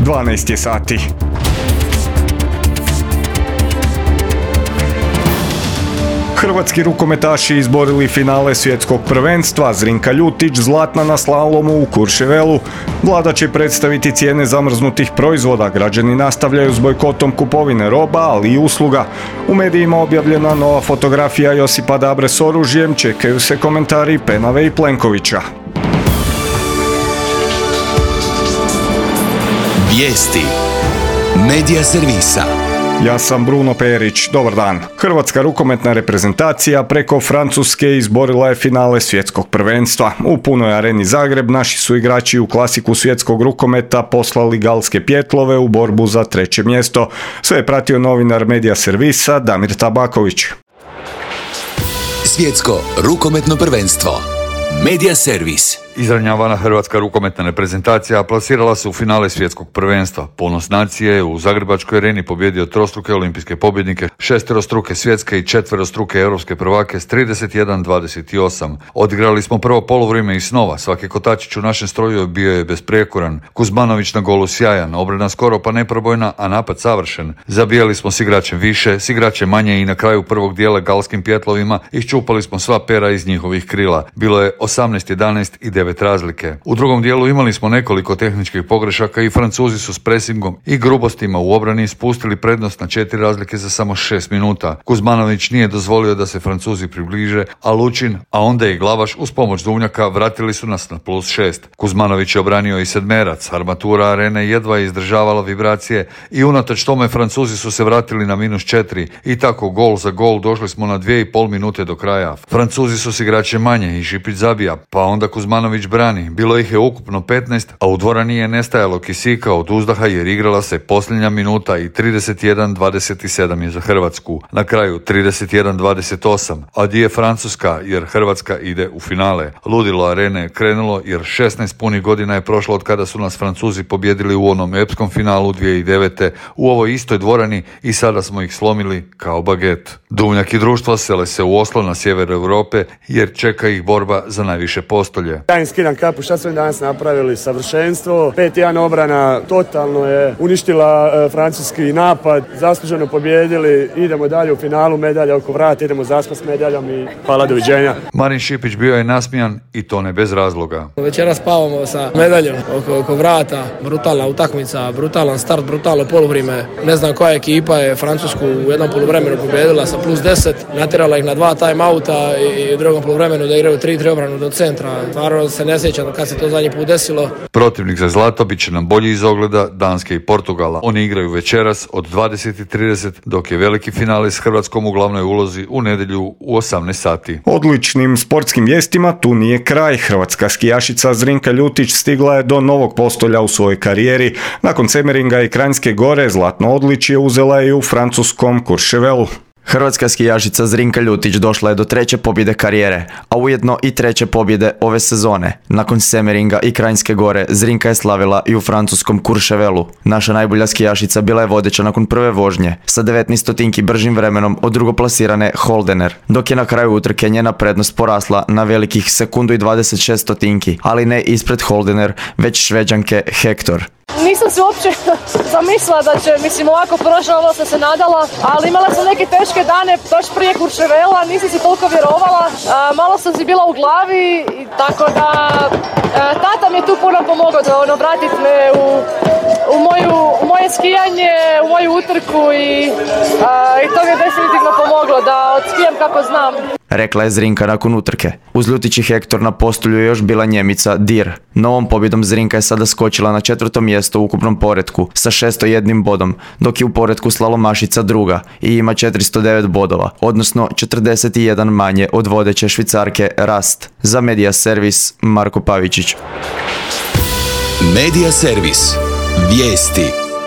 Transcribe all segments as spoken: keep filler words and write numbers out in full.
dvanaest je sati. Hrvatski rukometaši izborili finale svjetskog prvenstva, Zrinka Ljutić zlatna na slalomu u Courchevelu. Vlada će predstaviti cijene zamrznutih proizvoda, građani nastavljaju s bojkotom kupovine roba, ali i usluga. U medijima objavljena nova fotografija Josipa Dabre s oružjem, čekaju se komentari Penave i Plenkovića. Vijesti Medija servisa. Ja sam Bruno Perić, dobar dan. Hrvatska rukometna reprezentacija preko Francuske izborila je finale svjetskog prvenstva. U punoj areni Zagreb naši su igrači u klasiku svjetskog rukometa poslali galske pjetlove u borbu za treće mjesto. Sve je pratio novinar Medija servisa Damir Tabaković. Svjetsko rukometno prvenstvo. Medija servis. Izranjavana hrvatska rukometna reprezentacija plasirala se u finale svjetskog prvenstva. Ponos nacije je u Zagrebačkoj areni pobjedio trostruke olimpijske pobjednike, šesterostruke svjetske i četverostruke europske prvake s trideset jedan dvadeset osam. Odigrali smo prvo poluvrijeme i snova, svaki kotačić u našem stroju bio je besprijekoran. Kuzmanović na golu sjajan, obrana skoro pa neprobojna, a napad savršen. Zabijali smo s igračem više, s igračem manje i na kraju prvog dijela galskim pjetlovima iščupali smo sva pera iz njihovih krila. Bilo je osamnaest jedanaest i devet razlike. U drugom dijelu imali smo nekoliko tehničkih pogrešaka i Francuzi su s presingom i grubostima u obrani spustili prednost na četiri razlike za samo šest minuta. Kuzmanović nije dozvolio da se Francuzi približe, a Lučin, a onda i Glavaš uz pomoć Duvnjaka vratili su nas na plus šest. Kuzmanović je obranio i sedmerac, armatura arene jedva je izdržavala vibracije i unatoč tome Francuzi su se vratili na minus četiri i tako gol za gol došli smo na dvije i pol minute do kraja. Francuzi su s igrače manje i Šipić zabija, pa onda Kuzmanović brani. Bilo ih je ukupno petnaest, a u dvorani je nestajalo kisika od uzdaha jer igrala se posljednja minuta i trideset jedan dvadeset sedam je za Hrvatsku. Na kraju trideset jedan dvadeset osam, a di je Francuska jer Hrvatska ide u finale. Ludilo arene je krenulo jer šesnaest punih godina je prošlo od kada su nas Francuzi pobjedili u onom epskom finalu dvije tisuće devete u ovoj istoj dvorani i sada smo ih slomili kao baget. Duvnjak i društvo sele se u Oslo na sjever Europe jer čeka ih borba za najviše postolje. Ja im skidam kapu, šta su im danas napravili, savršenstvo, pet jedan obrana, totalno je uništila e, francuski napad, zasluženo pobjedili, idemo dalje u finalu, medalja oko vrata, idemo zaspat s medaljom i hvala, doviđenja. Marin Šipić bio je nasmijan i to ne bez razloga. Večeras spavamo sa medaljom oko, oko vrata, brutalna utakmica, brutalan start, brutalno poluvrijeme, ne znam koja ekipa je Francusku u jednom poluvremenu pobjedila sa plus deset, natjerala ih na dva time-outa i u drugom poluvremenu da igraju tri tri obranu do centra. Stvarno se ne sjećam kad se to zadnji put desilo. Protivnik za zlato bit će nam bolji iz ogleda Danske i Portugala. Oni igraju večeras od dvadeset i trideset, dok je veliki finale s Hrvatskom u glavnoj ulozi u nedjelju u osamnaest sati. Odličnim sportskim vijestima tu nije kraj. Hrvatska skijašica Zrinka Ljutić stigla je do novog postolja u svojoj karijeri. Nakon Semeringa i Kranjske Gore zlatno odličje uzela je i u francuskom Courchevelu. Hrvatska skijašica Zrinka Ljutić došla je do treće pobjede karijere, a ujedno i treće pobjede ove sezone. Nakon Semeringa i Kranjske Gore, Zrinka je slavila i u francuskom Courchevelu. Naša najbolja skijašica bila je vodeća nakon prve vožnje, sa devetnaest stotinki bržim vremenom od drugoplasirane Holdener, dok je na kraju utrke njena prednost porasla na velikih sekundu i dvadeset šest stotinki, ali ne ispred Holdener, već Šveđanke Hector. Nisam se uopće zamislila da će, mislim, ovako prošla, ovo sam se nadala, ali imala sam neke teške dane baš prije Courchevela, nisam si toliko vjerovala, a, malo sam si bila u glavi, i tako da a, tata mi je tu puno pomogao da ono, vratiti me u, u, moju, u moje skijanje, u moju utrku i, a, i to mi je definitivno pomoglo da odskijam kako znam. Rekla je Zrinka nakon utrke. Uz Ljutić i Hector na postolju je još bila Njemica Dir. Novom pobjedom Zrinka je sada skočila na četvrto mjesto u ukupnom poretku sa šesto jedan bodom, dok je u poretku slalomašica druga i ima četiristo devet bodova, odnosno četrdeset jedan manje od vodeće Švicarke Rast. Za Medija servis Marko Pavičić. Medija servis. Vijesti.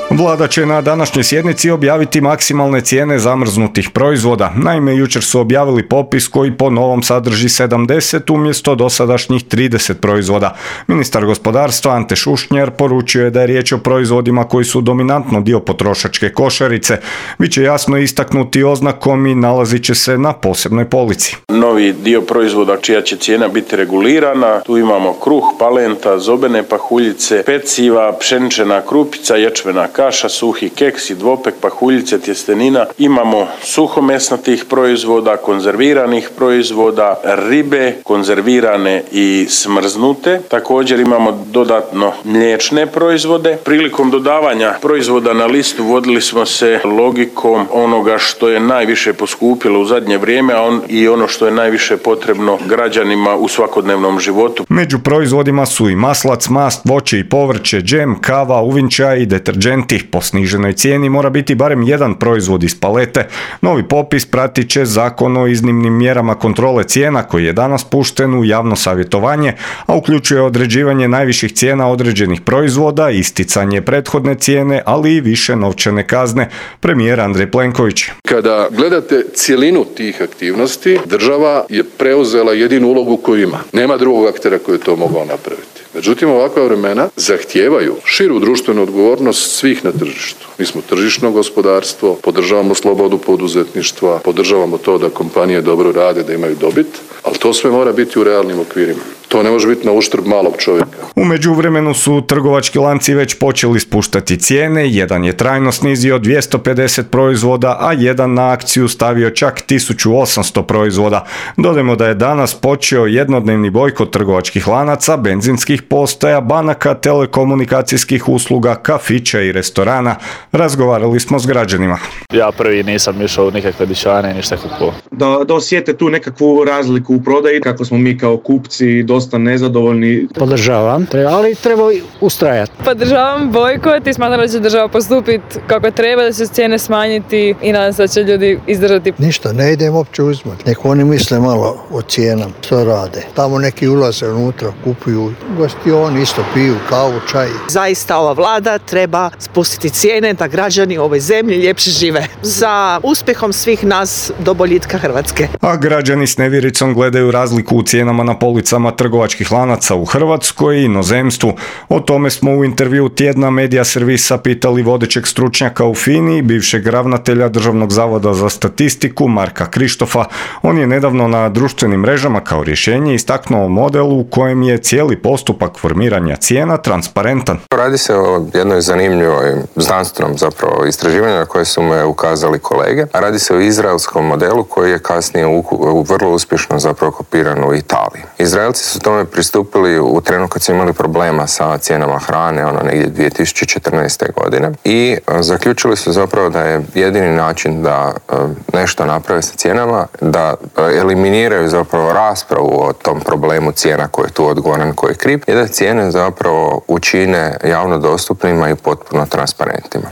Vlada će na današnjoj sjednici objaviti maksimalne cijene zamrznutih proizvoda. Naime, jučer su objavili popis koji po novom sadrži sedamdeset umjesto dosadašnjih trideset proizvoda. Ministar gospodarstva Ante Šušnjar poručio je da je riječ o proizvodima koji su dominantno dio potrošačke košarice. Biće jasno istaknuti oznakom i nalazit će se na posebnoj polici. Novi dio proizvoda čija će cijena biti regulirana. Tu imamo kruh, palenta, zobene pahuljice, peciva, pšenična krupica, ječmena kaša, suhi keksi, dvopek, pahuljice, tjestenina. Imamo suhomesnatih proizvoda, konzerviranih proizvoda, ribe, konzervirane i smrznute. Također imamo dodatno mliječne proizvode. Prilikom dodavanja proizvoda na listu vodili smo se logikom onoga što je najviše poskupilo u zadnje vrijeme, a on i ono što je najviše potrebno građanima u svakodnevnom životu. Među proizvodima su i maslac, mast, voće i povrće, džem, kava, uvinčaj i deterdženti. Po sniženoj cijeni mora biti barem jedan proizvod iz palete. Novi popis pratit će Zakon o iznimnim mjerama kontrole cijena koji je danas pušten u javno savjetovanje, a uključuje određivanje najviših cijena određenih proizvoda, isticanje prethodne cijene, ali i više novčane kazne. Premijer Andrej Plenković. Kada gledate cjelinu tih aktivnosti, država je preuzela jedinu ulogu koju ima. Nema drugog aktera koji je to mogao napraviti. Međutim, ovakva vremena zahtijevaju širu društvenu odgovornost svih na tržištu. Mi smo tržišno gospodarstvo, podržavamo slobodu poduzetništva, podržavamo to da kompanije dobro rade, da imaju dobit, ali to sve mora biti u realnim okvirima. To ne može biti na uštrb malog čovjeka. U međuvremenu su trgovački lanci već počeli spuštati cijene, jedan je trajno snizio dvjesto pedeset proizvoda, a jedan na akciju stavio čak tisuću osamsto proizvoda. Dodajmo da je danas počeo jednodnevni bojkot trgovačkih lanaca, benzinskih postaja, banaka, telekomunikacijskih usluga, kafića i restorana. Razgovarali smo s građanima. Ja prvi nisam išao u nikakve dućane, ništa kupovao. Da, da osjete tu nekakvu razliku u prodaji, kako smo mi kao kupci dosta nezadovoljni. Podržavam, ali treba ustrajati. Podržavam bojkot i smatram da će država postupiti kako treba, da će cijene smanjiti i nadam se da će ljudi izdržati. Ništa, ne idem uopće uzmati. Neko oni misle malo o cijenama, što rade. Tamo neki ulaze unutra, kupuju gostioni, isto piju kavu, čaj. Zaista ova vlada treba spustiti cijene da građani u ovoj zemlji ljepše žive. Za uspjehom svih nas do boljitka Hrvatske. A građani s nevjericom gledaju razliku u cijenama na policama trgovačkih lanaca u Hrvatskoj i inozemstvu. O tome smo u intervju tjedna Medija servisa pitali vodećeg stručnjaka u FINI, bivšeg ravnatelja Državnog zavoda za statistiku Marka Krištofa. On je nedavno na društvenim mrežama kao rješenje istaknuo model u kojem je cijeli postupak formiranja cijena transparentan. Radi se o jednoj zanimljivoj znanstvenom zapravo istraživanju na koje su me ukazali kolege. Radi se o izraelskom modelu koji je kasnije u, u vrlo uspješno zapravo kopiran u Italiji. Izraelci su tome pristupili u trenu kad su imali problema sa cijenama hrane, ono negdje dvije tisuće četrnaeste. godine i zaključili su zapravo da je jedini način da nešto naprave sa cijenama, da eliminiraju zapravo raspravu o tom problemu cijena koji je tu odgovoran, koji je kriv, i da cijene zapravo učine javno dostupnima i potpuno transparentnima.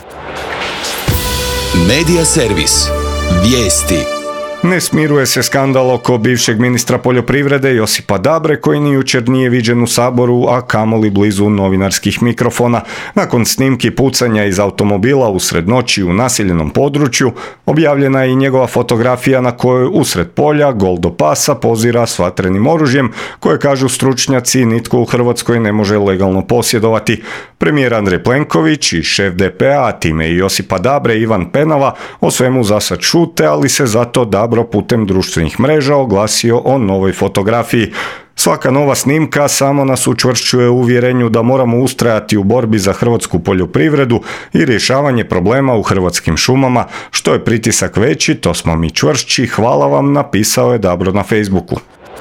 Medija servis. Vijesti. Ne smiruje se skandal oko bivšeg ministra poljoprivrede Josipa Dabre, koji ni jučer nije viđen u Saboru, a kamoli blizu novinarskih mikrofona. Nakon snimki pucanja iz automobila usred noći u naseljenom području, objavljena je i njegova fotografija na kojoj usred polja, gol do pasa, pozira s vatrenim oružjem, koje, kažu stručnjaci, nitko u Hrvatskoj ne može legalno posjedovati. Premijer Andrej Plenković i šef D P A, a time i Josipa Dabre, Ivan Penava, o svemu zasad šute, ali se zato Dabro putem društvenih mreža oglasio o novoj fotografiji. Svaka nova snimka samo nas učvršćuje u uvjerenju da moramo ustrajati u borbi za hrvatsku poljoprivredu i rješavanje problema u hrvatskim šumama. Što je pritisak veći, to smo mi čvršći. Hvala vam, napisao je Dabro na Facebooku.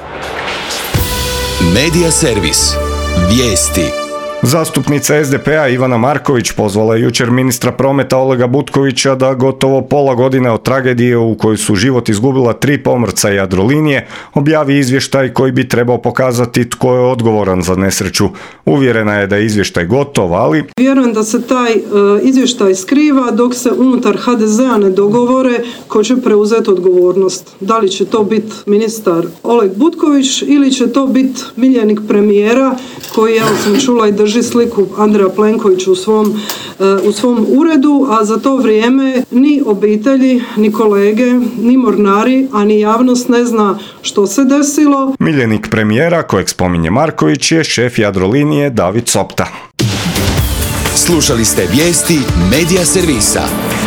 Medija servis. Vijesti. Zastupnica S D P A Ivana Marković pozvala je jučer ministra prometa Olega Butkovića da gotovo pola godine od tragedije u kojoj su život izgubila tri pomorca Jadrolinije objavi izvještaj koji bi trebao pokazati tko je odgovoran za nesreću. Uvjerena je da je izvještaj gotov, ali vjerujem da se taj e, izvještaj skriva dok se unutar H D Z-a ne dogovore ko će preuzeti odgovornost. Da li će to biti ministar Oleg Butković ili će to biti miljenik premijera koji, evo sam čula, i drži drži sliku Andreja Plenkovića u svom, u svom uredu, a za to vrijeme ni obitelji, ni kolege, ni mornari, a ni javnost ne zna što se desilo. Miljenik premijera, kojeg spominje Marković, je šef Jadrolinije David Sopta. Slušali ste vijesti Medija servisa.